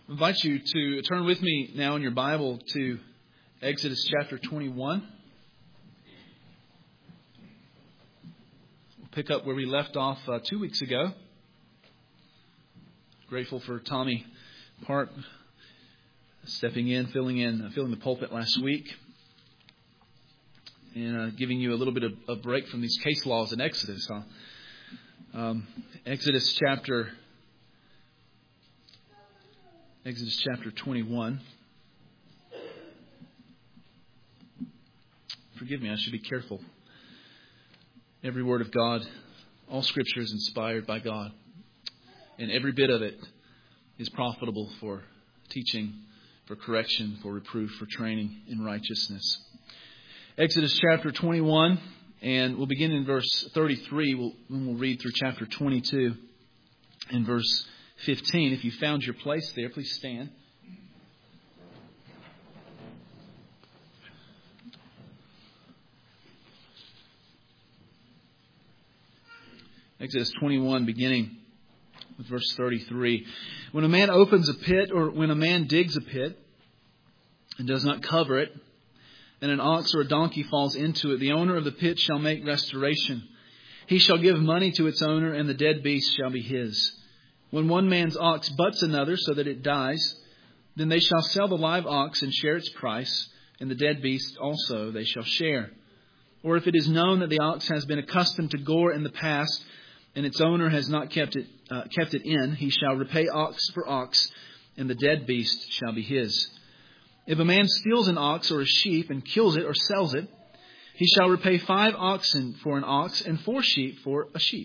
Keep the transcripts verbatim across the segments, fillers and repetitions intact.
I invite you to turn with me now in your Bible to Exodus chapter twenty-one. We'll pick up where we left off uh, two weeks ago. Grateful for Tommy Park stepping in, filling in, uh, filling the pulpit last week, and uh, giving you a little bit of a break from these case laws in Exodus. Huh? Um, Exodus chapter Exodus chapter twenty-one. Forgive me, I should be careful. Every word of God, all Scripture is inspired by God. And every bit of it is profitable for teaching, for correction, for reproof, for training in righteousness. Exodus chapter twenty-one, and we'll begin in verse thirty-three. We'll, we'll read through chapter twenty-two and verse fifteen. If you found your place there, please stand. Exodus twenty-one, beginning with verse thirty-three. When a man opens a pit, or when a man digs a pit and does not cover it, and an ox or a donkey falls into it, the owner of the pit shall make restoration. He shall give money to its owner, and the dead beast shall be his. When one man's ox butts another so that it dies, then they shall sell the live ox and share its price, and the dead beast also they shall share. Or if it is known that the ox has been accustomed to gore in the past, and its owner has not kept it uh, kept it in, he shall repay ox for ox, and the dead beast shall be his. If a man steals an ox or a sheep and kills it or sells it, he shall repay five oxen for an ox and four sheep for a sheep.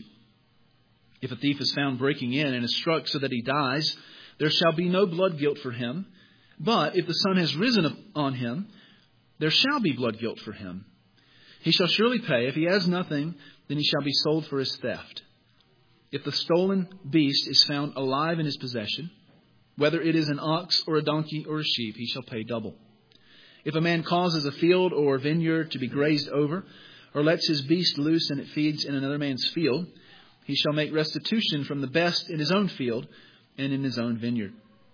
If a thief is found breaking in and is struck so that he dies, there shall be no blood guilt for him. But if the sun has risen on him, there shall be blood guilt for him. He shall surely pay. If he has nothing, then he shall be sold for his theft. If the stolen beast is found alive in his possession, whether it is an ox or a donkey or a sheep, he shall pay double. If a man causes a field or vineyard to be grazed over, or lets his beast loose and it feeds in another man's field, he shall make restitution from the best in his own field and in his own vineyard.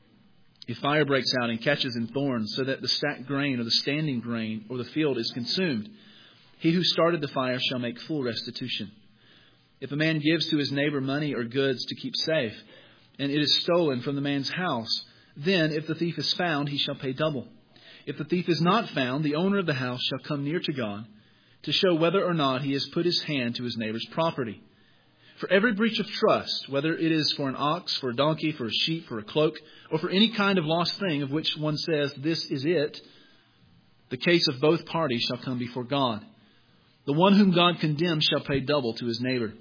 If fire breaks out and catches in thorns, so that the stacked grain or the standing grain or the field is consumed, he who started the fire shall make full restitution. If a man gives to his neighbor money or goods to keep safe, and it is stolen from the man's house, then if the thief is found, he shall pay double. If the thief is not found, the owner of the house shall come near to God to show whether or not he has put his hand to his neighbor's property. For every breach of trust, whether it is for an ox, for a donkey, for a sheep, for a cloak, or for any kind of lost thing of which one says, "This is it," the case of both parties shall come before God. The one whom God condemns shall pay double to his neighbor.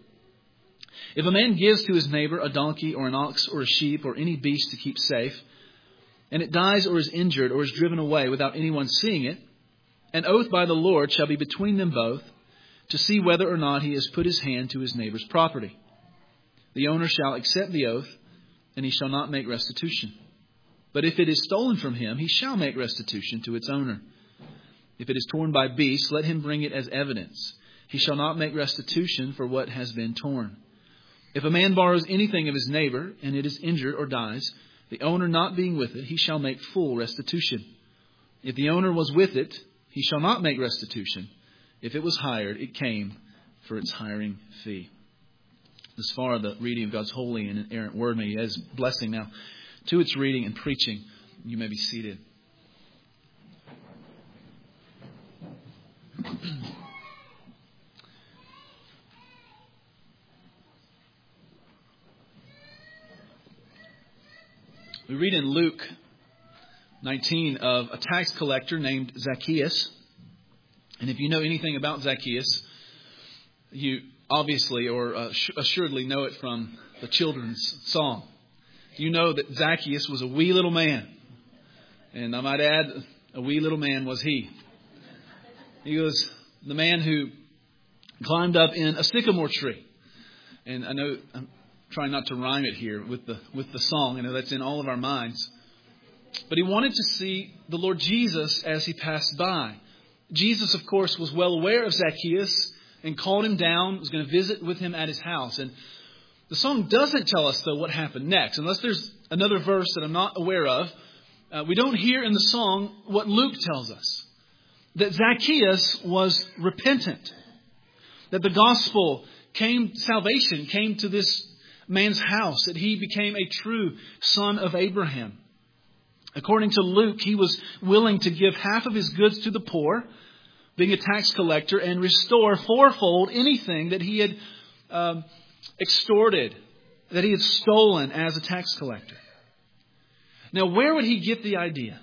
If a man gives to his neighbor a donkey or an ox or a sheep or any beast to keep safe, and it dies or is injured or is driven away without anyone seeing it, an oath by the Lord shall be between them both, to see whether or not he has put his hand to his neighbor's property. The owner shall accept the oath, and he shall not make restitution. But if it is stolen from him, he shall make restitution to its owner. If it is torn by beasts, let him bring it as evidence. He shall not make restitution for what has been torn. If a man borrows anything of his neighbor, and it is injured or dies, the owner not being with it, he shall make full restitution. If the owner was with it, he shall not make restitution. If it was hired, it came for its hiring fee. As far as the reading of God's holy and inerrant word, may He add His blessing now to its reading and preaching. You may be seated. We read in Luke nineteen of a tax collector named Zacchaeus. And if you know anything about Zacchaeus, you obviously or uh, assuredly know it from the children's song. You know that Zacchaeus was a wee little man. And I might add, a wee little man was he. He was the man who climbed up in a sycamore tree. And I know I'm trying not to rhyme it here with the with the song. I know that's in all of our minds. But he wanted to see the Lord Jesus as he passed by. Jesus, of course, was well aware of Zacchaeus and called him down, was going to visit with him at his house. And The song doesn't tell us, though, what happened next. Unless there's another verse that I'm not aware of, uh, we don't hear in the song what Luke tells us. That Zacchaeus was repentant. That the gospel came, salvation came to this man's house. That he became a true son of Abraham. According to Luke, he was willing to give half of his goods to the poor, being a tax collector, and restore fourfold anything that he had um, extorted, that he had stolen as a tax collector. Now, where would he get the idea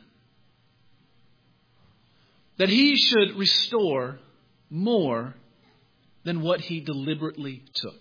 that he should restore more than what he deliberately took?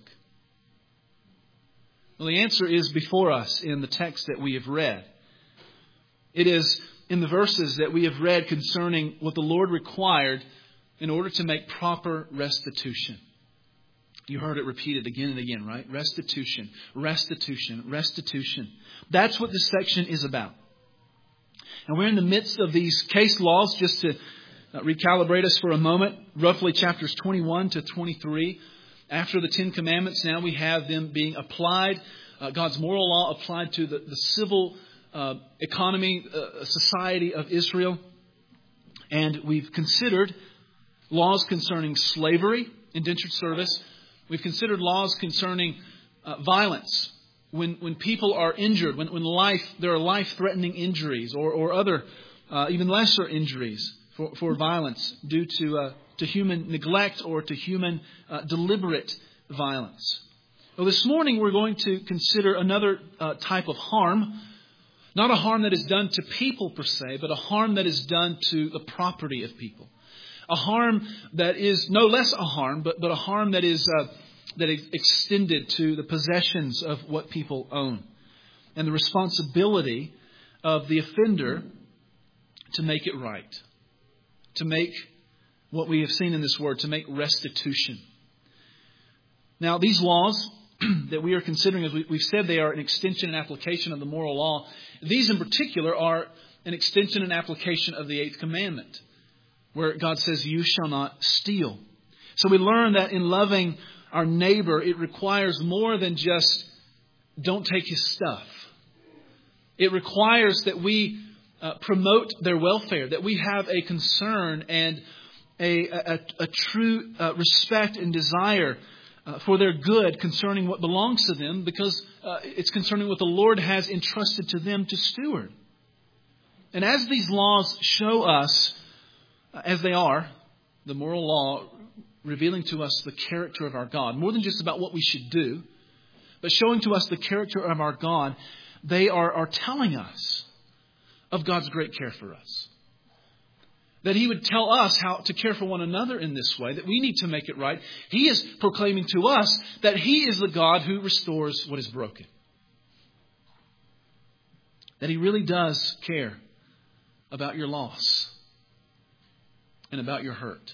Well, the answer is before us in the text that we have read. It is in the verses that we have read concerning what the Lord required in order to make proper restitution. You heard it repeated again and again, right? Restitution, restitution, restitution. That's what this section is about. And we're in the midst of these case laws. Just to recalibrate us for a moment, roughly chapters twenty-one to twenty-three. After the Ten Commandments, now we have them being applied. Uh, God's moral law applied to the, the civil uh, economy, uh, society of Israel. And we've considered laws concerning slavery, indentured service. We've considered laws concerning uh, violence. When when people are injured, when, when life there are life-threatening injuries or, or other, uh, even lesser injuries for, for violence due to uh, to human neglect or to human uh, deliberate violence. Well, this morning we're going to consider another uh, type of harm. Not a harm that is done to people per se, but a harm that is done to the property of people. A harm that is no less a harm, but, but a harm that is uh, that is extended to the possessions of what people own. And the responsibility of the offender to make it right. To make what we have seen in this word, to make restitution. Now, these laws that we are considering, as we, we've said, they are an extension and application of the moral law. These in particular are an extension and application of the eighth commandment, where God says, you shall not steal. So we learn that in loving our neighbor, it requires more than just don't take his stuff. It requires that we uh, promote their welfare, that we have a concern and a, a, a true uh, respect and desire uh, for their good concerning what belongs to them, because uh, it's concerning what the Lord has entrusted to them to steward. And as these laws show us, as they are, the moral law revealing to us the character of our God, more than just about what we should do, but showing to us the character of our God, they are, are telling us of God's great care for us. That He would tell us how to care for one another in this way, that we need to make it right. He is proclaiming to us that He is the God who restores what is broken. That He really does care about your loss and about your hurt.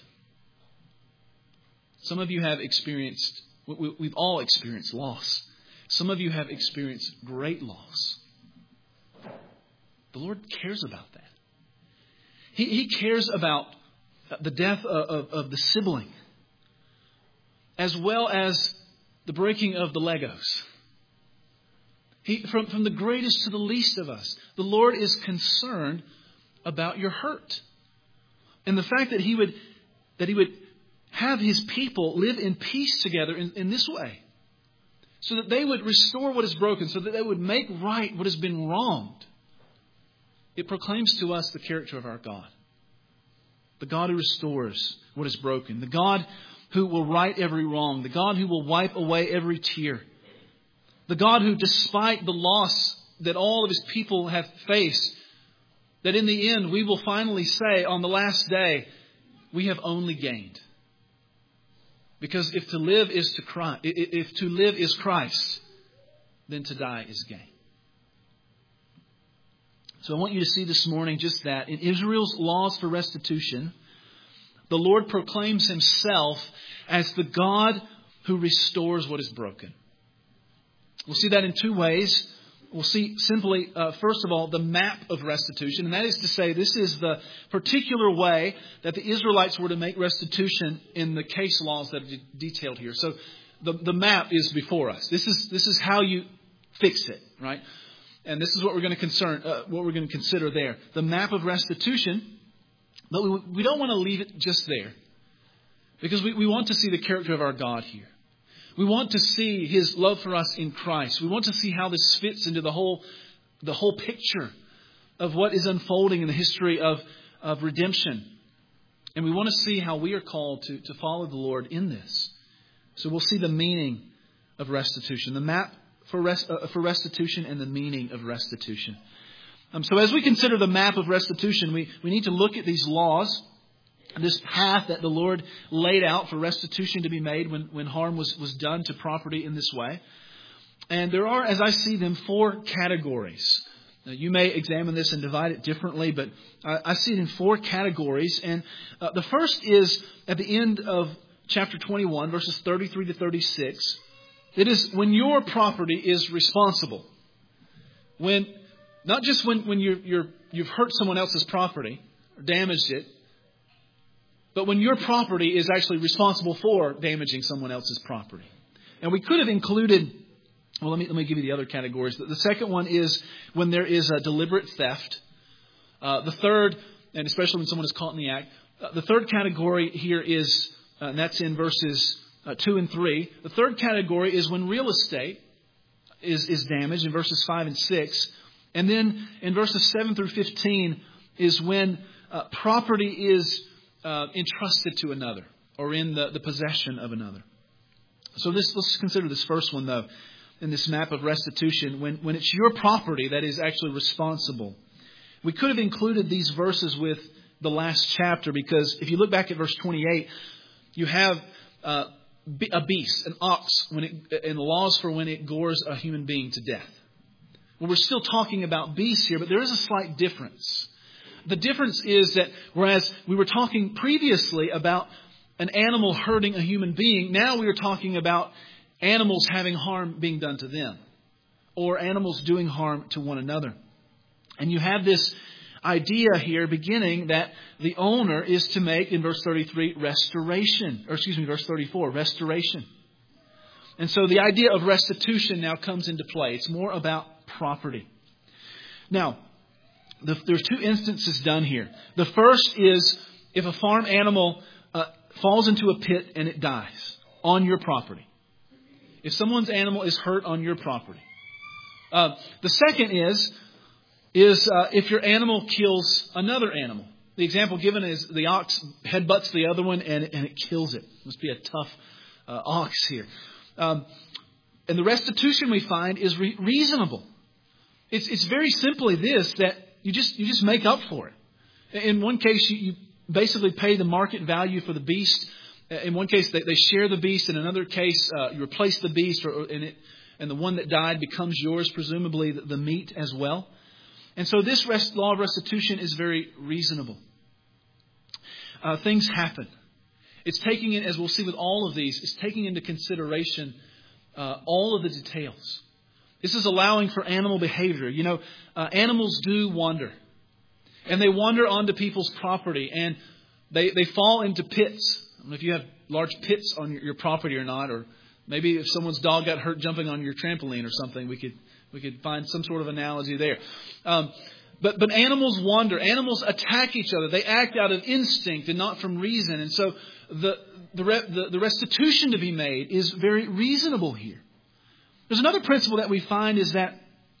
Some of you have experienced, we've all experienced loss. Some of you have experienced great loss. The Lord cares about that. He, he cares about the death of, of, of the sibling, as well as the breaking of the Legos. He, from, from the greatest to the least of us, the Lord is concerned about your hurt. And the fact that He would that He would have His people live in peace together in, in this way, so that they would restore what is broken, so that they would make right what has been wronged. It proclaims to us the character of our God. The God who restores what is broken. The God who will right every wrong. The God who will wipe away every tear. The God who, despite the loss that all of His people have faced, that in the end we will finally say on the last day, we have only gained. Because if to live is to Christ, if to live is Christ, then to die is gain. So I want you to see this morning just that. In Israel's laws for restitution, the Lord proclaims Himself as the God who restores what is broken. We'll see that in two ways. We'll see simply, uh, first of all, the map of restitution. And that is to say, this is the particular way that the Israelites were to make restitution in the case laws that are de- detailed here. So the, the map is before us. This is this is how you fix it, right? And this is what we're going to concern, uh, what we're going to consider there. The map of restitution, but we, we don't want to leave it just there. Because we, we want to see the character of our God here. We want to see His love for us in Christ. We want to see how this fits into the whole the whole picture of what is unfolding in the history of, of redemption. And we want to see how we are called to, to follow the Lord in this. So we'll see the meaning of restitution, the map for rest, uh, for restitution and the meaning of restitution. Um, so as we consider the map of restitution, we, we need to look at these laws, this path that the Lord laid out for restitution to be made when, when harm was, was done to property in this way. And there are, as I see them, four categories. Now, you may examine this and divide it differently, but I, I see it in four categories. And uh, the first is at the end of chapter twenty-one, verses thirty-three to thirty-six. It is when your property is responsible. When not just when, when you're, you're, you've hurt someone else's property or damaged it, but when your property is actually responsible for damaging someone else's property. And we could have included, well, let me let me give you the other categories. The, the second one is when there is a deliberate theft. Uh, the third, and especially when someone is caught in the act, uh, the third category here is, uh, and that's in verses uh, two and three. The third category is when real estate is, is damaged in verses five and six. And then in verses seven through fifteen is when uh, property is uh, entrusted to another or in the, the possession of another. So this, let's consider this first one, though, in this map of restitution, when, when it's your property that is actually responsible. We could have included these verses with the last chapter, because if you look back at verse twenty-eight, you have uh, a beast, an ox, when it, and the laws for when it gores a human being to death. Well, we're still talking about beasts here, but there is a slight difference. The difference is that whereas we were talking previously about an animal hurting a human being, now we are talking about animals having harm being done to them, or animals doing harm to one another. And you have this idea here beginning that the owner is to make, in verse thirty-three, restoration, or excuse me, verse thirty-four, restoration. And so the idea of restitution now comes into play. It's more about property. Now, the, there's two instances done here. The first is if a farm animal uh, falls into a pit and it dies on your property. If someone's animal is hurt on your property. Uh, the second is, is uh, if your animal kills another animal. The example given is the ox headbutts the other one and, and it kills it. Must be a tough uh, ox here. Um, and the restitution we find is re- reasonable. It's it's very simply this, that you just you just make up for it. In one case, you, you basically pay the market value for the beast. In one case, they, they share the beast. In another case, uh, you replace the beast, or, or and it and the one that died becomes yours, presumably the, the meat as well. And so this rest, law of restitution is very reasonable. Uh, things happen. It's taking in, as we'll see with all of these, it's taking into consideration uh, all of the details. This is allowing for animal behavior. You know, uh, animals do wander. And they wander onto people's property. And they, they fall into pits. I don't know if you have large pits on your, your property or not. Or maybe if someone's dog got hurt jumping on your trampoline or something, we could we could find some sort of analogy there. Um, but, but animals wander. Animals attack each other. They act out of instinct and not from reason. And so the, the, the, the restitution to be made is very reasonable here. There's another principle that we find is that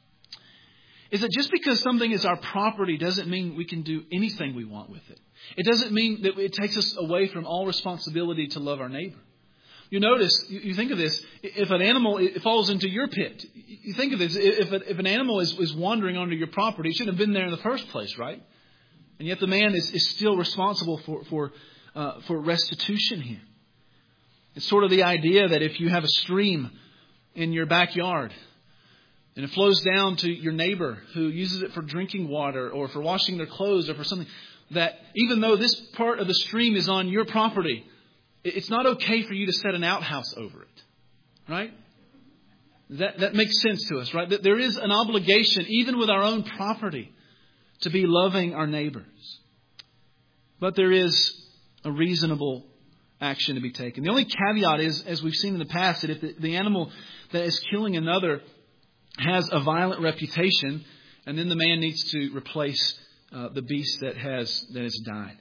is that just because something is our property doesn't mean we can do anything we want with it. It doesn't mean that it takes us away from all responsibility to love our neighbor. You notice, you think of this, if an animal it falls into your pit, you think of this, if, a, if an animal is, is wandering onto your property, it shouldn't have been there in the first place, right? And yet the man is, is still responsible for, for, uh, for restitution here. It's sort of the idea that if you have a stream in your backyard, and it flows down to your neighbor who uses it for drinking water or for washing their clothes or for something, that even though this part of the stream is on your property, it's not okay for you to set an outhouse over it. Right? That, that makes sense to us, right? That there is an obligation, even with our own property, to be loving our neighbors. But there is a reasonable action to be taken. The only caveat is, as we've seen in the past, that if the, the animal that is killing another has a violent reputation, and then the man needs to replace uh, the beast that has that has died.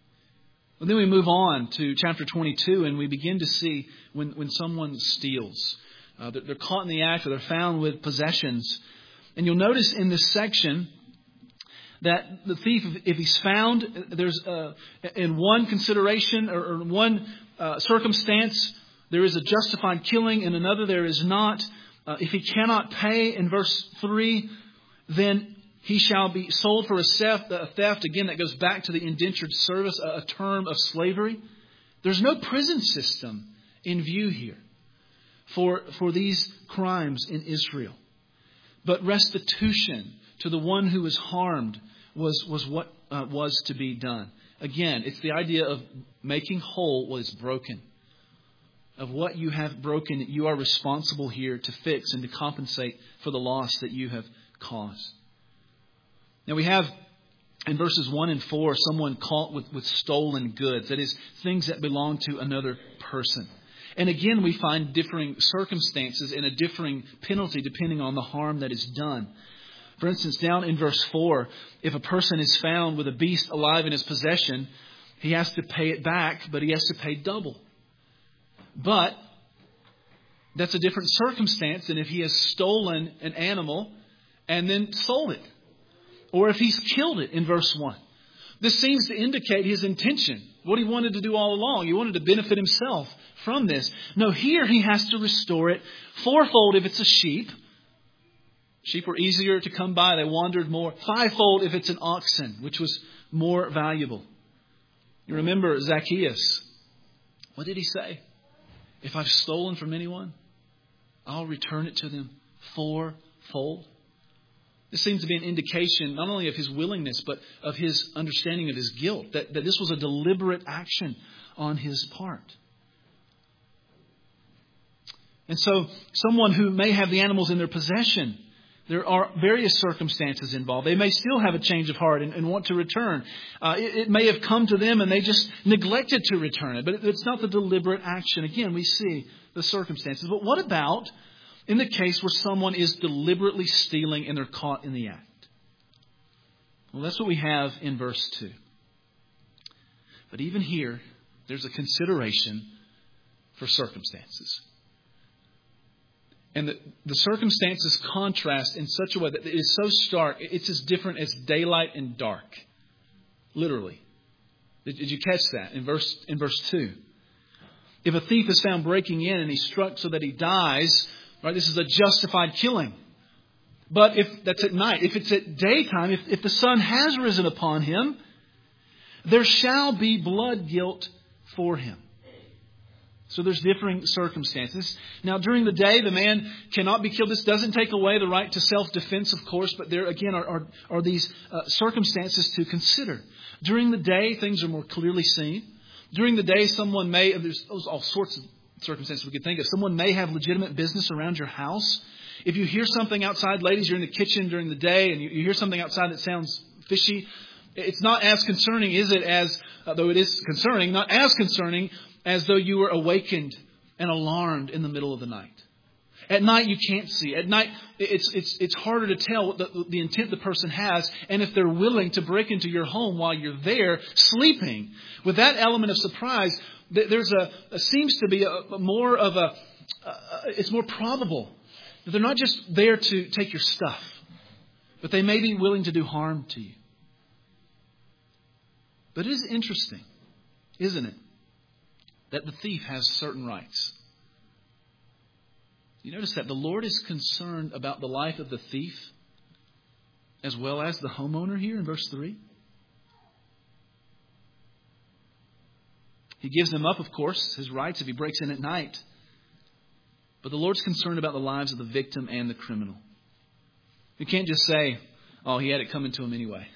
And then we move on to chapter twenty-two, and we begin to see when, when someone steals. Uh, they're caught in the act, or they're found with possessions. And you'll notice in this section that the thief, if he's found, there's uh, in one consideration or, or one uh, circumstance, there is a justified killing. In another, there is not. Uh, if he cannot pay, in verse three, then he shall be sold for a theft. A theft, again, that goes back to the indentured service, a, a term of slavery. There's no prison system in view here for, for these crimes in Israel. But restitution to the one who was harmed was, was what uh, was to be done. Again, it's the idea of making whole what is broken. Of what you have broken, you are responsible here to fix and to compensate for the loss that you have caused. Now we have in verses one and four someone caught with, with stolen goods. That is, things that belong to another person. And again, we find differing circumstances and a differing penalty depending on the harm that is done. For instance, down in verse four, if a person is found with a beast alive in his possession, he has to pay it back, but he has to pay double. But that's a different circumstance than if he has stolen an animal and then sold it. Or if he's killed it in verse one. This seems to indicate his intention, what he wanted to do all along. He wanted to benefit himself from this. No, here he has to restore it fourfold if it's a sheep. Sheep were easier to come by. They wandered more. Fivefold if it's an oxen, which was more valuable. You remember Zacchaeus. What did he say? If I've stolen from anyone, I'll return it to them fourfold. This seems to be an indication not only of his willingness, but of his understanding of his guilt. That, that this was a deliberate action on his part. And so someone who may have the animals in their possession, there are various circumstances involved. They may still have a change of heart and, and want to return. Uh, it, it may have come to them and they just neglected to return it. But it, it's not the deliberate action. Again, we see the circumstances. But what about in the case where someone is deliberately stealing and they're caught in the act? Well, that's what we have in verse two. But even here, there's a consideration for circumstances. And the, the circumstances contrast in such a way that it is so stark. It's as different as daylight and dark. Literally. Did, did you catch that in verse in verse two? If a thief is found breaking in and he's struck so that he dies, right? This is a justified killing. But if that's at night, if it's at daytime, if, if the sun has risen upon him, there shall be blood guilt for him. So there's differing circumstances. Now, during the day, the man cannot be killed. This doesn't take away the right to self-defense, of course, but there again are, are, are these uh, circumstances to consider. During the day, things are more clearly seen. During the day, someone may, there's all sorts of circumstances we could think of. Someone may have legitimate business around your house. If you hear something outside, ladies, you're in the kitchen during the day and you, you hear something outside that sounds fishy, it's not as concerning, is it, as, uh, though it is concerning, not as concerning as though you were awakened and alarmed in the middle of the night. At night, you can't see. At night, it's it's it's harder to tell what the, the intent the person has and if they're willing to break into your home while you're there sleeping. With that element of surprise, there's a, a seems to be a, a more of a, uh, it's more probable that they're not just there to take your stuff, but they may be willing to do harm to you. But it is interesting, isn't it, that the thief has certain rights. You notice that the Lord is concerned about the life of the thief as well as the homeowner here in verse three. He gives them up, of course, his rights if he breaks in at night. But the Lord's concerned about the lives of the victim and the criminal. You can't just say, oh, he had it coming to him anyway.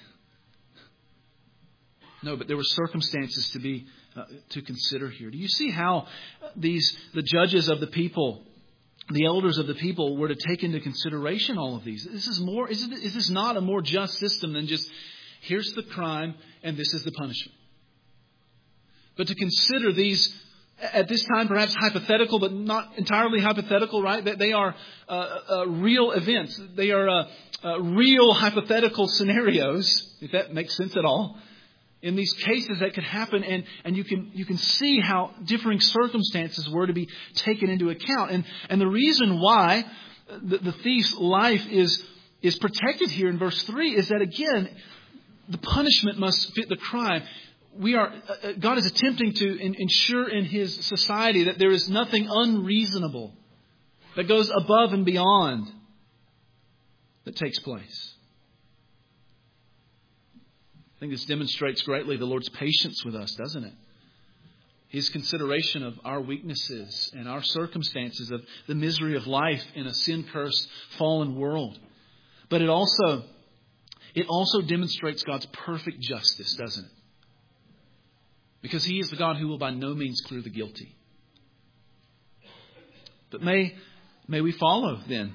No, but there were circumstances to be uh, to consider here. Do you see how these the judges of the people, the elders of the people, were to take into consideration all of these? This is more. Is, it, is this not a more just system than just here's the crime and this is the punishment? But to consider these at this time perhaps hypothetical, but not entirely hypothetical, right? That they are uh, uh, real events. They are uh, uh, real hypothetical scenarios, if that makes sense at all. In these cases that could happen, and, and you can you can see how differing circumstances were to be taken into account. And and the reason why the, the thief's life is is protected here in verse three is that, again, the punishment must fit the crime. We are uh, God is attempting to in, ensure in His society that there is nothing unreasonable that goes above and beyond that takes place. I think this demonstrates greatly the Lord's patience with us, doesn't it? His consideration of our weaknesses and our circumstances, of the misery of life in a sin-cursed, fallen world. But it also, it also demonstrates God's perfect justice, doesn't it? Because He is the God who will by no means clear the guilty. But may, may we follow then,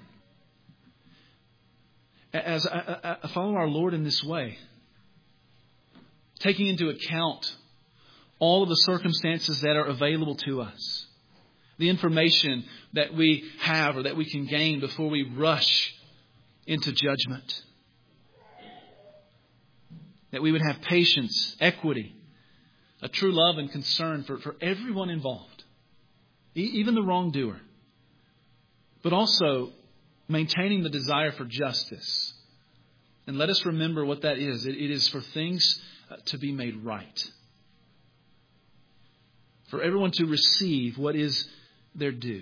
as I, I follow our Lord in this way, taking into account all of the circumstances that are available to us, the information that we have or that we can gain before we rush into judgment. That we would have patience, equity, a true love and concern for, for everyone involved, e- even the wrongdoer, but also maintaining the desire for justice. And let us remember what that is. It, it is for things to be made right. For everyone to receive what is their due.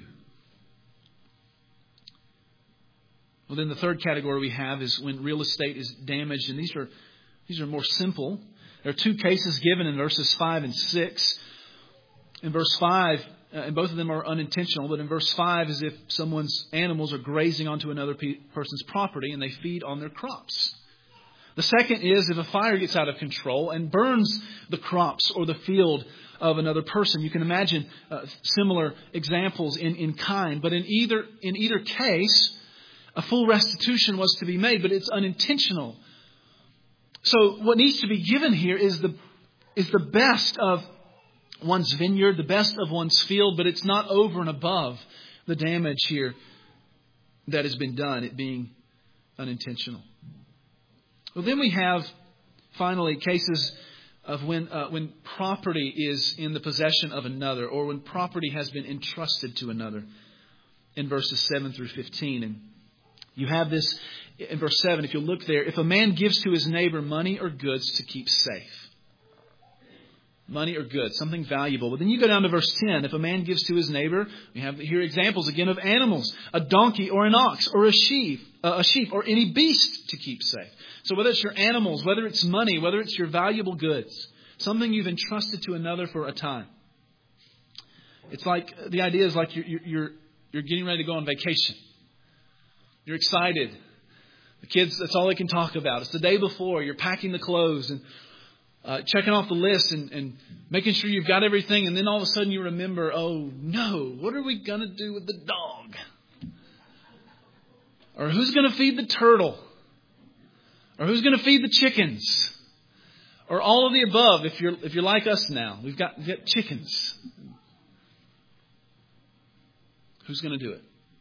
Well, then the third category we have is when real estate is damaged. And these are these are more simple. There are two cases given in verses five and six. In verse five, uh, and both of them are unintentional, but in verse five is if someone's animals are grazing onto another pe- person's property and they feed on their crops. The second is if a fire gets out of control and burns the crops or the field of another person. You can imagine uh, similar examples in, in kind. But in either in either case, a full restitution was to be made, but it's unintentional. So what needs to be given here is the is the best of one's vineyard, the best of one's field, but it's not over and above the damage here that has been done, it being unintentional. Well, then we have, finally, cases of when uh, when property is in the possession of another, or when property has been entrusted to another, in verses seven through fifteen. And you have this in verse seven. If you look there, if a man gives to his neighbor money or goods to keep safe. Money or goods, something valuable. But then you go down to verse ten. If a man gives to his neighbor, we have here examples again of animals, a donkey or an ox or a sheep, uh, a sheep or any beast to keep safe. So whether it's your animals, whether it's money, whether it's your valuable goods, something you've entrusted to another for a time. It's like, the idea is like you're, you're, you're getting ready to go on vacation. You're excited. The kids, that's all they can talk about. It's the day before. You're packing the clothes and uh, checking off the list and, and making sure you've got everything. And then all of a sudden you remember, oh no, what are we going to do with the dog? Or who's going to feed the turtle? Or who's going to feed the chickens? Or all of the above, if you're if you're like us now. We've got, we've got chickens. Who's going to do it?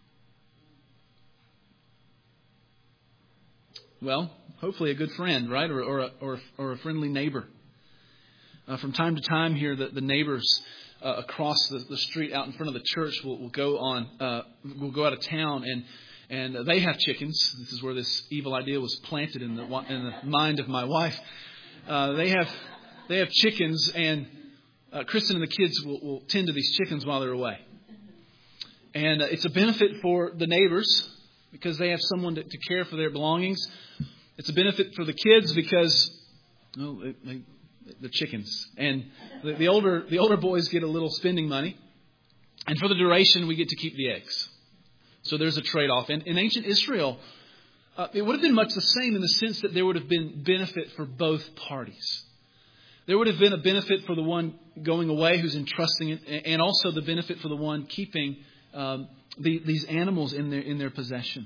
Well, hopefully a good friend, right? Or or a, or, or a friendly neighbor. Uh, from time to time here, the, the neighbors uh, across the, the street out in front of the church will, will go on, uh, will go out of town and And they have chickens. This is where this evil idea was planted in the in the mind of my wife. Uh, they have they have chickens, and uh, Kristen and the kids will, will tend to these chickens while they're away. And uh, it's a benefit for the neighbors because they have someone to, to care for their belongings. It's a benefit for the kids because well, they, they, the chickens and the, the older the older boys get a little spending money, and for the duration we get to keep the eggs. So there's a trade-off. And in ancient Israel, uh, it would have been much the same in the sense that there would have been benefit for both parties. There would have been a benefit for the one going away who's entrusting it, and also the benefit for the one keeping um, the, these animals in their in their possession.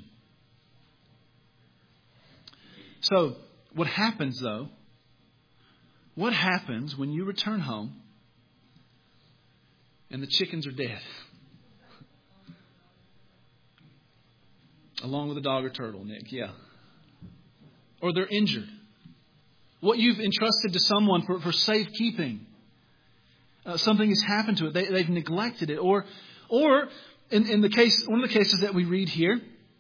So what happens, though? What happens when you return home and the chickens are dead. Along with a dog or turtle, Nick, yeah. Or they're injured. What you've entrusted to someone for, for safekeeping, uh, something has happened to it. They, they've neglected it. Or, or in, in the case, one of the cases that we read here,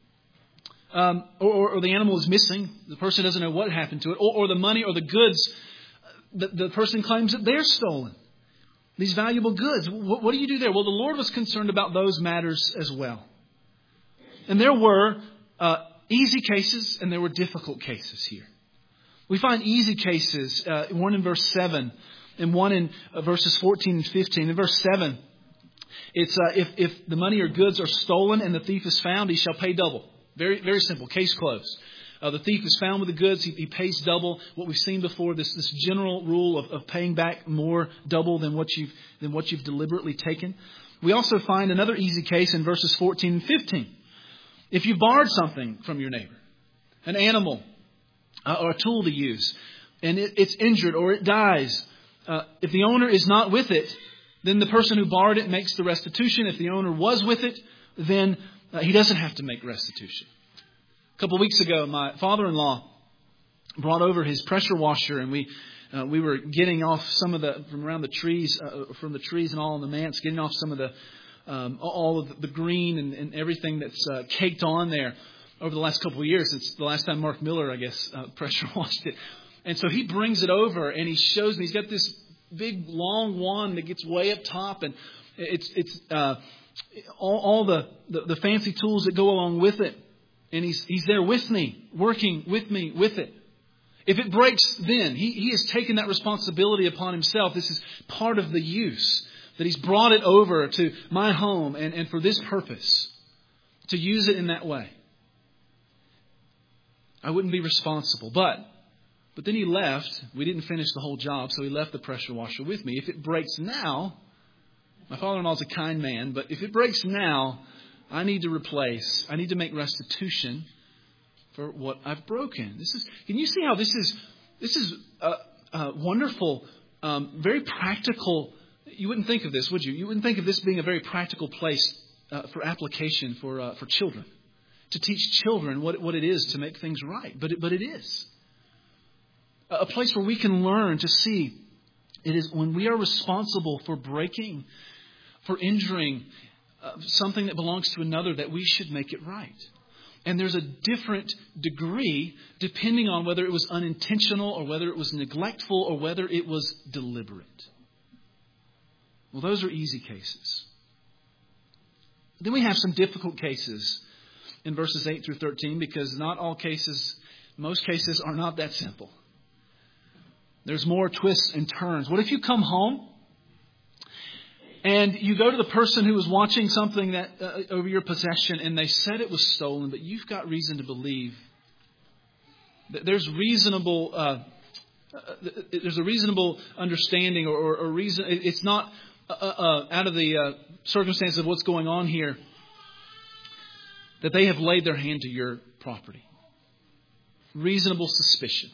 um, or, or the animal is missing. The person doesn't know what happened to it. Or, or the money or the goods, the, the person claims that they're stolen. These valuable goods. What, what do you do there? Well, the Lord was concerned about those matters as well. And there were uh, easy cases and there were difficult cases here. We find easy cases, uh, one in verse seven and one in uh, verses fourteen and fifteen. In verse seven, it's uh, if, if the money or goods are stolen and the thief is found, he shall pay double. Very, very simple. Case closed. Uh, the thief is found with the goods. He, he pays double. What we've seen before, this, this general rule of, of paying back more double than what you've than what you've deliberately taken. We also find another easy case in verses fourteen and fifteen. If you borrowed something from your neighbor, an animal uh, or a tool to use, and it, it's injured or it dies, uh, if the owner is not with it, then the person who borrowed it makes the restitution. If the owner was with it, then uh, he doesn't have to make restitution. A couple of weeks ago, my father-in-law brought over his pressure washer, and we uh, we were getting off some of the from around the trees, uh, from the trees and all in the manse, getting off some of the Um, all of the green and, and everything that's uh, caked on there over the last couple of years. It's the last time Mark Miller, I guess, uh, pressure washed it. And so he brings it over and he shows me. He's got this big long wand that gets way up top, and it's it's uh, all, all the, the the fancy tools that go along with it. And he's he's there with me, working with me with it. If it breaks, then he he has taken that responsibility upon himself. This is part of the use. That he's brought it over to my home and, and for this purpose, to use it in that way. I wouldn't be responsible. But but then he left. We didn't finish the whole job, so he left the pressure washer with me. If it breaks now, my father-in-law is a kind man, but if it breaks now, I need to replace. I need to make restitution for what I've broken. This is. Can you see how this is? This is a, a wonderful, um, very practical. You wouldn't think of this, would you? You wouldn't think of this being a very practical place uh, for application for uh, for children, to teach children what what it is to make things right. But it, but it is a place where we can learn to see it is when we are responsible for breaking, for injuring uh, something that belongs to another, that we should make it right. And there's a different degree depending on whether it was unintentional or whether it was neglectful or whether it was deliberate. Well, those are easy cases. Then we have some difficult cases in verses eight through thirteen, because not all cases, most cases are not that simple. There's more twists and turns. What if you come home and you go to the person who was watching something that uh, over your possession, and they said it was stolen, but you've got reason to believe that there's reasonable, uh, uh, there's a reasonable understanding or, or, or reason. It's not Uh, uh, out of the uh, circumstances of what's going on here, that they have laid their hand to your property. Reasonable suspicion.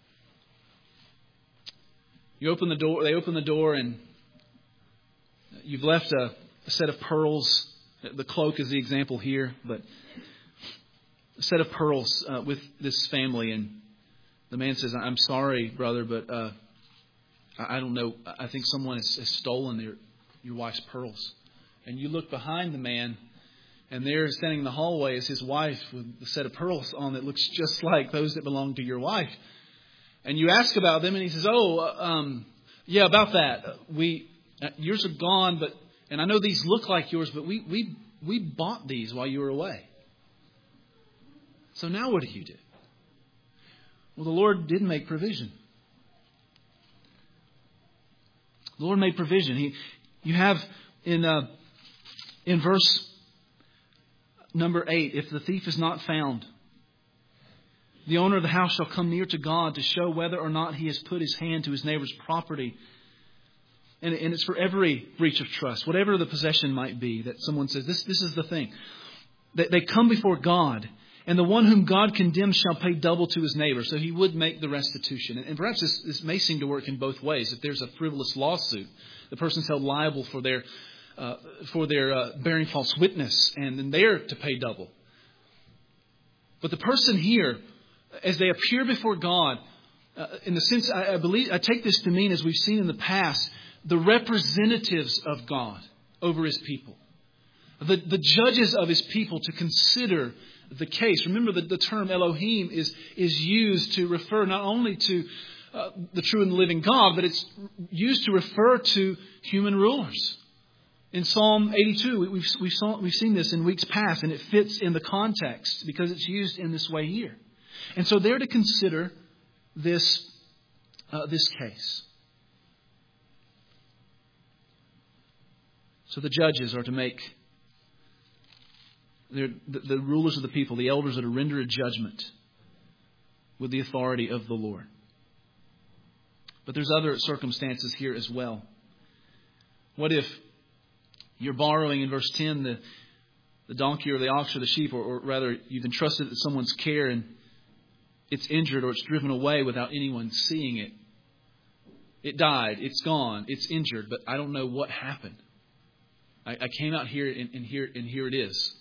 You open the door, they open the door, and you've left a, a set of pearls. The cloak is the example here, but a set of pearls uh, with this family. And the man says, "I'm sorry, brother, but uh, I don't know. I think someone has, has stolen your, your wife's pearls." And you look behind the man, and there standing in the hallway is his wife with a set of pearls on that looks just like those that belong to your wife. And you ask about them, and he says, "Oh, um, yeah, about that. We uh, yours are gone, but and I know these look like yours, but we we we bought these while you were away. So now what do you do?" Well, the Lord did make provision. The Lord made provision. He, you have in uh, in verse number eight, if the thief is not found, the owner of the house shall come near to God to show whether or not he has put his hand to his neighbor's property. And, and it's for every breach of trust, whatever the possession might be, that someone says, this, this is the thing. They, they come before God, and the one whom God condemns shall pay double to his neighbor. So he would make the restitution. And, and perhaps this, this may seem to work in both ways. If there's a frivolous lawsuit, the person's held liable for their uh, for their uh, bearing false witness, and then they're to pay double. But the person here, as they appear before God, uh, in the sense, I, I believe, I take this to mean, as we've seen in the past, the representatives of God over His people. The, the judges of His people to consider the case. Remember that the term Elohim is, is used to refer not only to uh, the true and the living God, but it's used to refer to human rulers. In Psalm eighty-two, we've, we've, saw, we've seen this in weeks past, and it fits in the context because it's used in this way here. And so they're to consider this, uh, this case. So the judges are to make, they're the, the rulers of the people, the elders are to render a judgment with the authority of the Lord. But there's other circumstances here as well. What if you're borrowing, in verse ten, the, the donkey or the ox or the sheep, or, or rather you've entrusted it to someone's care and it's injured or it's driven away without anyone seeing it. It died, it's gone, it's injured, but I don't know what happened. I, I came out here and, and here and here it is.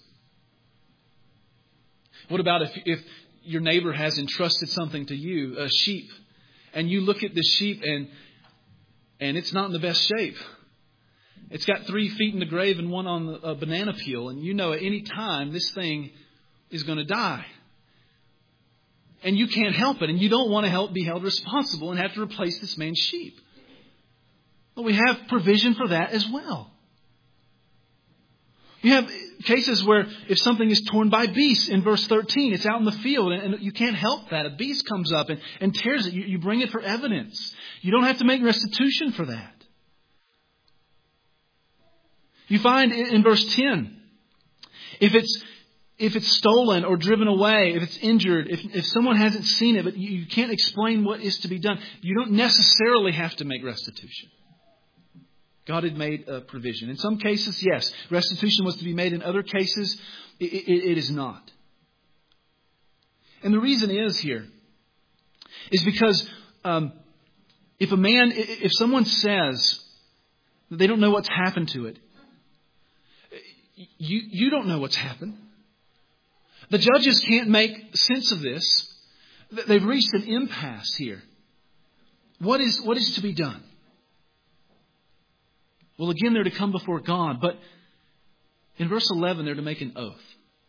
What about if, if your neighbor has entrusted something to you, a sheep, and you look at the sheep and and it's not in the best shape? It's got three feet in the grave and one on a banana peel. And you know at any time this thing is going to die. And you can't help it. And you don't want to help be held responsible and have to replace this man's sheep. But we have provision for that as well. You have cases where if something is torn by beasts, in verse thirteen, it's out in the field and you can't help that. A beast comes up and, and tears it. You, you bring it for evidence. You don't have to make restitution for that. You find in verse ten, if it's if it's stolen or driven away, if it's injured, if, if someone hasn't seen it, but you, you can't explain what is to be done, you don't necessarily have to make restitution. God had made a provision. In some cases, yes, restitution was to be made. In other cases, it, it, it is not. And the reason is here is because um, if a man, if someone says that they don't know what's happened to it, you, you don't know what's happened. The judges can't make sense of this. They've reached an impasse here. What is, what is to be done? Well, again, they're to come before God. But in verse eleven, they're to make an oath.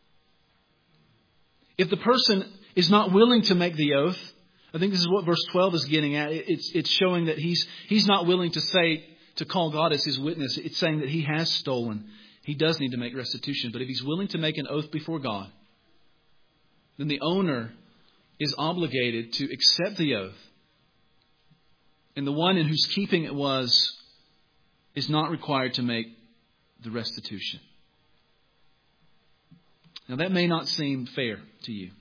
If the person is not willing to make the oath, I think this is what verse twelve is getting at. It's, it's showing that he's, he's not willing to say, to call God as his witness. It's saying that he has stolen. He does need to make restitution. But if he's willing to make an oath before God, then the owner is obligated to accept the oath. And the one in whose keeping it was is not required to make the restitution. Now that may not seem fair to you.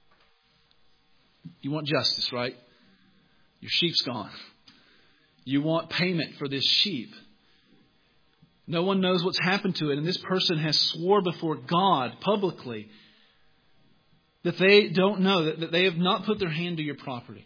You want justice, right? Your sheep's gone. You want payment for this sheep. No one knows what's happened to it. And this person has swore before God publicly that they don't know, that, that they have not put their hand to your property.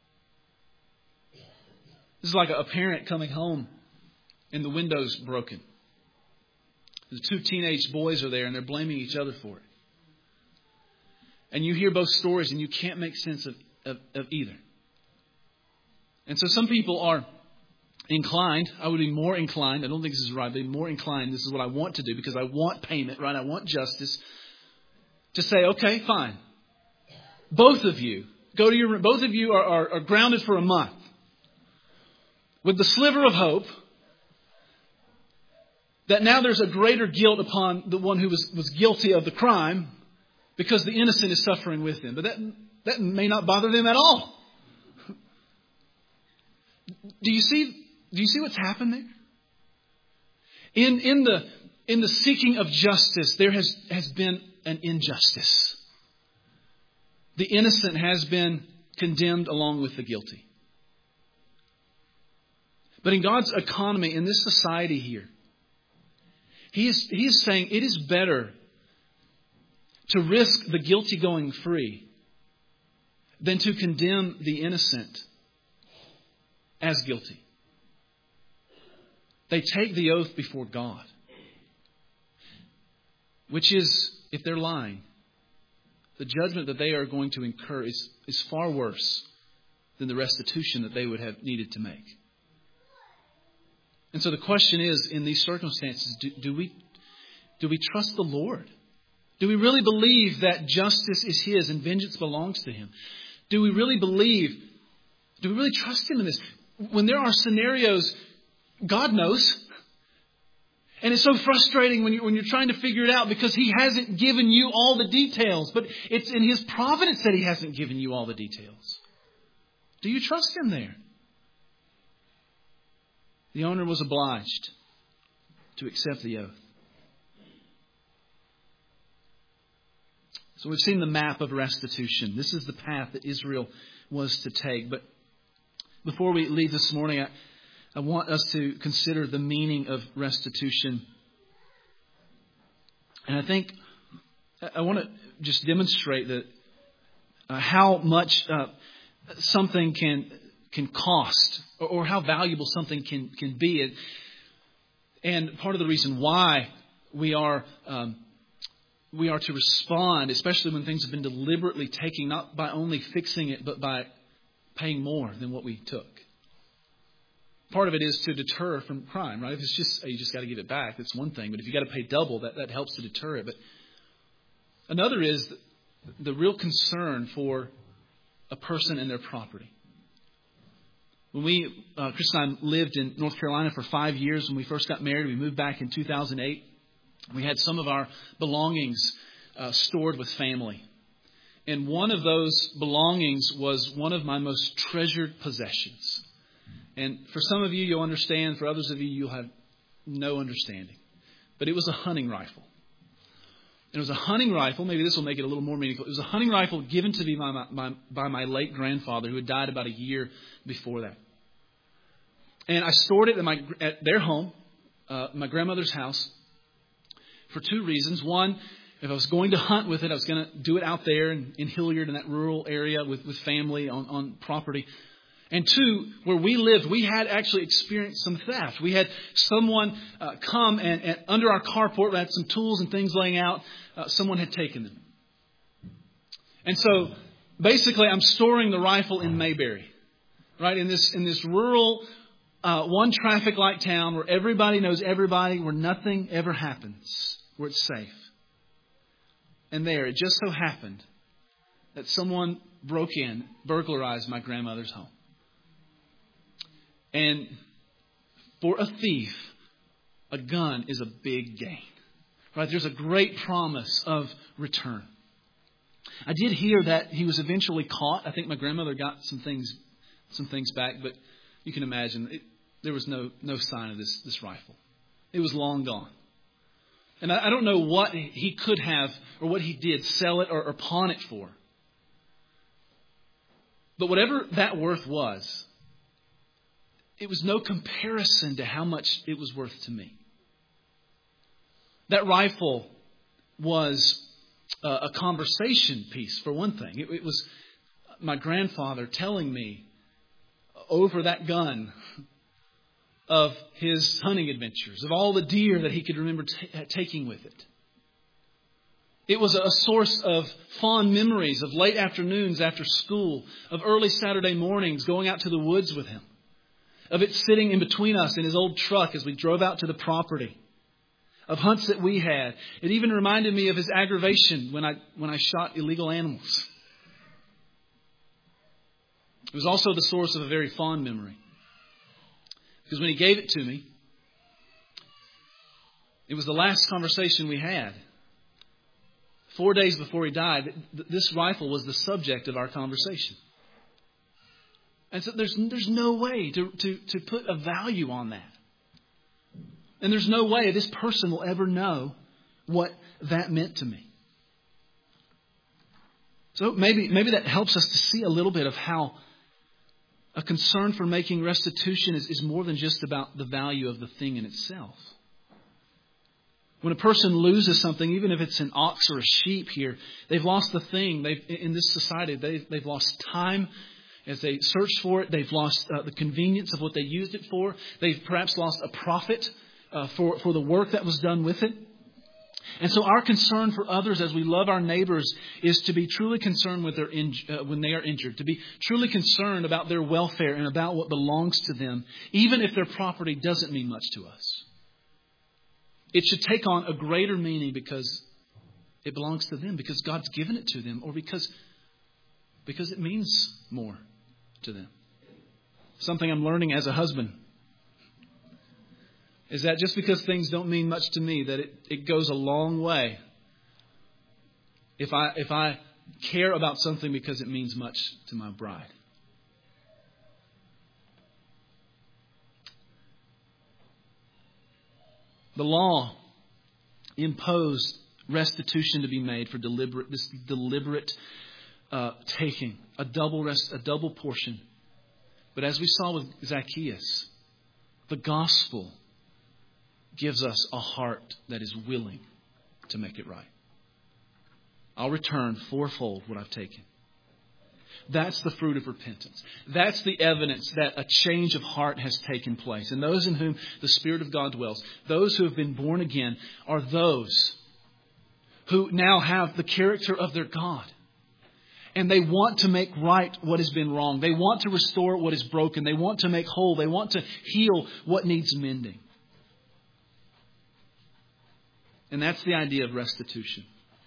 This is like a parent coming home and the window's broken. The two teenage boys are there and they're blaming each other for it. And you hear both stories and you can't make sense of, of, of either. And so some people are inclined, I would be more inclined, I don't think this is right, but more inclined, this is what I want to do because I want payment, right? I want justice. To say, okay, fine. Both of you, go to your room. Both of you are, are, are grounded for a month. With the sliver of hope that now there's a greater guilt upon the one who was, was guilty of the crime because the innocent is suffering with him. But that, that may not bother them at all. Do you see, do you see what's happened there? In, in the, in the seeking of justice, there has, has been an injustice. The innocent has been condemned along with the guilty. But in God's economy, in this society here, He is, he is saying it is better to risk the guilty going free than to condemn the innocent as guilty. They take the oath before God. which is, if they're lying, the judgment that they are going to incur is, is far worse than the restitution that they would have needed to make. And so the question is, in these circumstances, do, do we do we trust the Lord? Do we really believe that justice is His and vengeance belongs to Him? Do we really believe, do we really trust Him in this? When there are scenarios, God knows. And it's so frustrating when, you, when you're trying to figure it out because He hasn't given you all the details. But it's in His providence that He hasn't given you all the details. Do you trust Him there? The owner was obliged to accept the oath. So we've seen the map of restitution. This is the path that Israel was to take. But before we leave this morning, I, I want us to consider the meaning of restitution. And I think I want to just demonstrate that uh, how much uh, something can can cost, or, or how valuable something can, can be. And part of the reason why we are um, we are to respond, especially when things have been deliberately taken, not by only fixing it, but by paying more than what we took. Part of it is to deter from crime, right? If it's just, oh, you just got to give it back, that's one thing. But if you got to pay double, that, that helps to deter it. But another is the, the real concern for a person and their property. When we, uh, Chris and I lived in North Carolina for five years, when we first got married, we moved back in two thousand eight. We had some of our belongings uh, stored with family. And one of those belongings was one of my most treasured possessions. And for some of you, you'll understand. For others of you, you'll have no understanding. But it was a hunting rifle. And it was a hunting rifle. Maybe this will make it a little more meaningful. It was a hunting rifle given to me by my, my, by my late grandfather, who had died about a year before that. And I stored it at, my, at their home, uh, my grandmother's house, for two reasons. One, if I was going to hunt with it, I was going to do it out there in, in Hilliard, in that rural area with, with family on, on property. And two, where we lived, we had actually experienced some theft. We had someone uh, come and, and under our carport, we had some tools and things laying out. Uh, someone had taken them. And so basically I'm storing the rifle in Mayberry, right? In this, in this rural, uh, one traffic light town where everybody knows everybody, where nothing ever happens, where it's safe. And there, it just so happened that someone broke in, burglarized my grandmother's home. And for a thief, a gun is a big gain. Right? There's a great promise of return. I did hear that he was eventually caught. I think my grandmother got some things some things back, but you can imagine it, there was no no sign of this, this rifle. It was long gone. And I, I don't know what he could have, or what he did, sell it or, or pawn it for. But whatever that worth was, it was no comparison to how much it was worth to me. That rifle was a, a conversation piece, for one thing. It, it was my grandfather telling me over that gun of his hunting adventures, of all the deer that he could remember t- taking with it. It was a source of fond memories of late afternoons after school, of early Saturday mornings going out to the woods with him, of it sitting in between us in his old truck as we drove out to the property, of hunts that we had. It even reminded me of his aggravation when I when I shot illegal animals. It was also the source of a very fond memory. Because when he gave it to me, it was the last conversation we had. Four days before he died, this rifle was the subject of our conversation. And so there's there's no way to, to, to put a value on that. And there's no way this person will ever know what that meant to me. So maybe maybe that helps us to see a little bit of how a concern for making restitution is, is more than just about the value of the thing in itself. When a person loses something, even if it's an ox or a sheep here, they've lost the thing. They've, in this society, they've, they've lost time as they search for it. They've lost uh, the convenience of what they used it for. They've perhaps lost a profit uh, for, for the work that was done with it. And so our concern for others as we love our neighbors is to be truly concerned with their in, uh, when they are injured, to be truly concerned about their welfare and about what belongs to them, even if their property doesn't mean much to us. It should take on a greater meaning because it belongs to them, because God's given it to them, or because, because it means more to them. Something I'm learning as a husband is that just because things don't mean much to me, that it, it goes a long way if I if I care about something because it means much to my bride. The law imposed restitution to be made for deliberate this deliberate uh, taking, a double rest, a double portion. But as we saw with Zacchaeus, the gospel gives us a heart that is willing to make it right. I'll return fourfold what I've taken. That's the fruit of repentance. That's the evidence that a change of heart has taken place. And those in whom the Spirit of God dwells, those who have been born again, are those who now have the character of their God. And they want to make right what has been wrong. They want to restore what is broken. They want to make whole. They want to heal what needs mending. And that's the idea of restitution.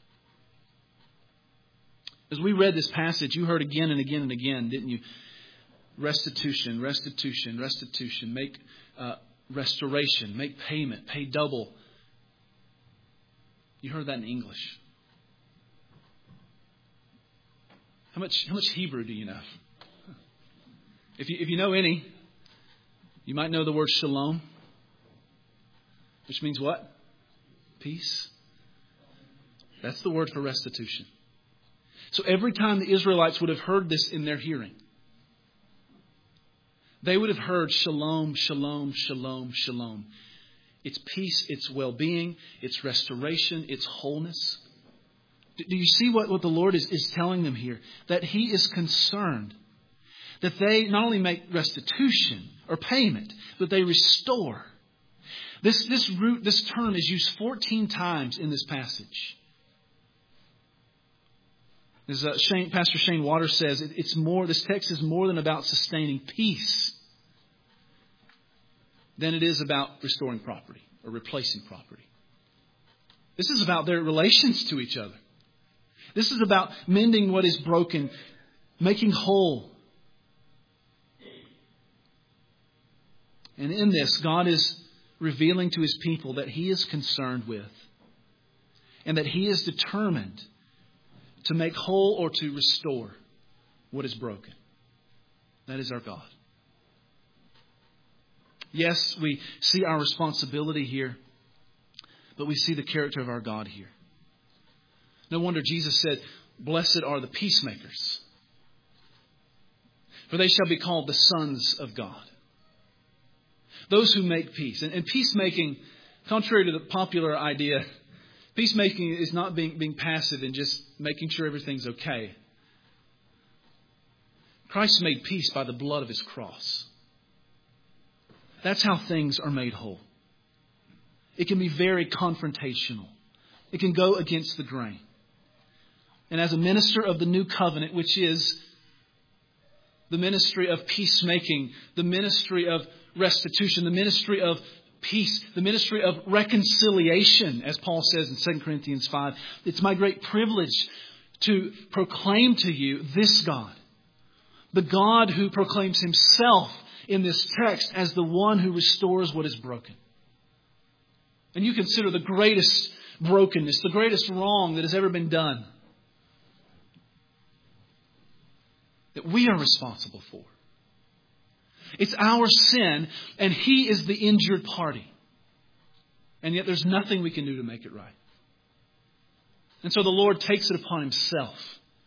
As we read this passage, you heard again and again and again, didn't you? Restitution, restitution, restitution. Make uh, restoration, make payment, pay double. You heard that in English. How much, how much Hebrew do you know? If you, if you know any, you might know the word shalom, which means what? Peace. That's the word for restitution. So every time the Israelites would have heard this in their hearing, they would have heard shalom, shalom, shalom, shalom. It's peace, it's well-being, it's restoration, it's wholeness. Do you see what, what the Lord is, is telling them here? That He is concerned that they not only make restitution or payment, but they restore. This, this root, this term is used fourteen times in this passage. As uh, Shane, Pastor Shane Waters says, it, it's more. This text is more than about sustaining peace than it is about restoring property or replacing property. This is about their relations to each other. This is about mending what is broken, making whole. And in this, God is revealing to His people that He is concerned with and that He is determined to make whole or to restore what is broken. That is our God. Yes, we see our responsibility here, but we see the character of our God here. No wonder Jesus said, "Blessed are the peacemakers, for they shall be called the sons of God." Those who make peace. And, and peacemaking, contrary to the popular idea, peacemaking is not being, being passive and just making sure everything's okay. Christ made peace by the blood of His cross. That's how things are made whole. It can be very confrontational. It can go against the grain. And as a minister of the new covenant, which is the ministry of peacemaking, the ministry of restitution, the ministry of peace, the ministry of reconciliation, as Paul says in Second Corinthians five. It's my great privilege to proclaim to you this God, the God who proclaims Himself in this text as the one who restores what is broken. And you consider the greatest brokenness, the greatest wrong that has ever been done, that we are responsible for. It's our sin, and He is the injured party. And yet there's nothing we can do to make it right. And so the Lord takes it upon Himself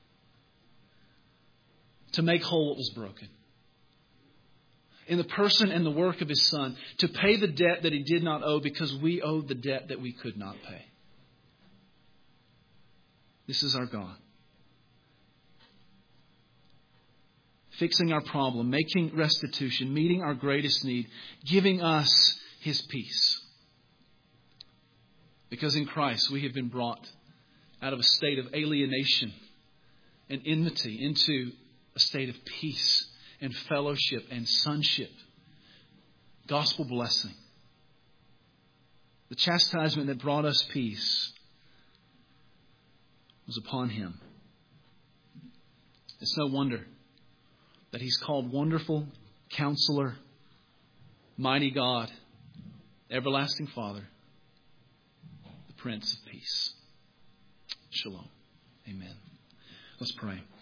to make whole what was broken. In the person and the work of His Son, to pay the debt that He did not owe because we owed the debt that we could not pay. This is our God. Fixing our problem, making restitution, meeting our greatest need, giving us His peace. Because in Christ we have been brought out of a state of alienation and enmity into a state of peace and fellowship and sonship. Gospel blessing. The chastisement that brought us peace was upon him. It's no wonder that he's called Wonderful Counselor, Mighty God, Everlasting Father, the Prince of Peace. Shalom. Amen. Let's pray.